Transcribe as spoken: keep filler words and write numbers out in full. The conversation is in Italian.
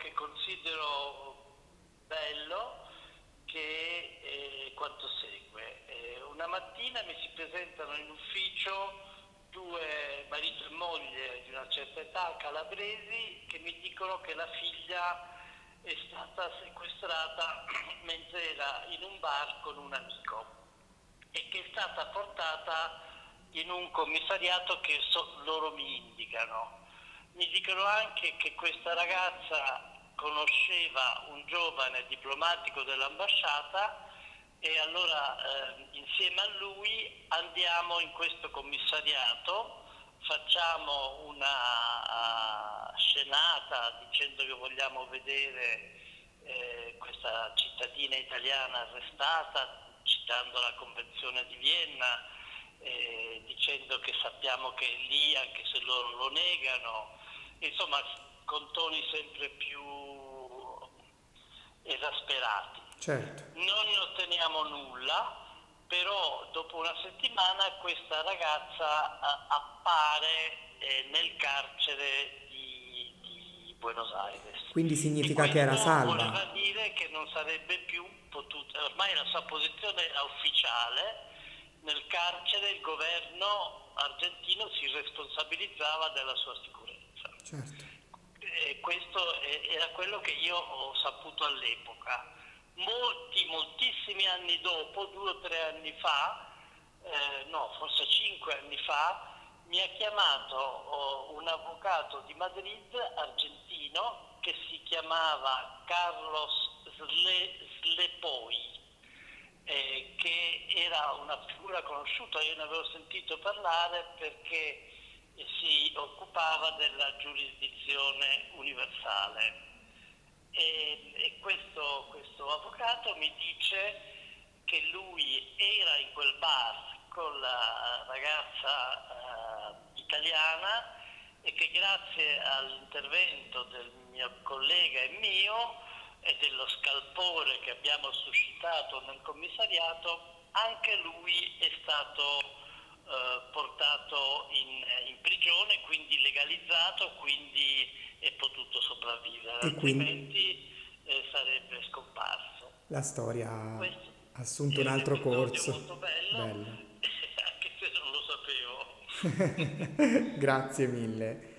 che considero bello, che è quanto segue. Eh, una mattina mi si presentano in ufficio due marito e moglie di una certa età, calabresi, che mi dicono che la figlia è stata sequestrata mentre era in un bar con un amico e che è stata portata in un commissariato che so, loro mi indicano. Mi dicono anche che questa ragazza conosceva un giovane diplomatico dell'ambasciata e allora eh, insieme a lui andiamo in questo commissariato, facciamo una uh, scenata dicendo che vogliamo vedere eh, questa cittadina italiana arrestata, citando la Convenzione di Vienna, eh, dicendo che sappiamo che è lì anche se loro lo negano, insomma con toni sempre più esasperati. Certo. Non ne otteniamo nulla, però dopo una settimana questa ragazza a, appare eh, nel carcere di, di Buenos Aires. Quindi significa e che era questo voleva salva. dire che non sarebbe più potuta, ormai la sua posizione era ufficiale, nel carcere il governo argentino si responsabilizzava della sua sicurezza. Certo. E questo era quello che io ho saputo all'epoca. Molti, moltissimi anni dopo, due o tre anni fa, eh, no, forse cinque anni fa, mi ha chiamato oh, un avvocato di Madrid, argentino, che si chiamava Carlos Sle, Slepoi, eh, che era una figura conosciuta, io ne avevo sentito parlare perché si occupava della giurisdizione universale. E, e questo, questo avvocato mi dice che lui era in quel bar con la ragazza eh, italiana e che grazie all'intervento del mio collega e mio e dello scalpore che abbiamo suscitato nel commissariato, anche lui è stato eh, portato in, in prigione, quindi legalizzato, quindi è potuto sopravvivere, E quindi altrimenti eh, sarebbe scomparso. la storia ha Questo assunto è un un altro episodio corso. molto bello, Bello. anche se non lo sapevo. Grazie mille.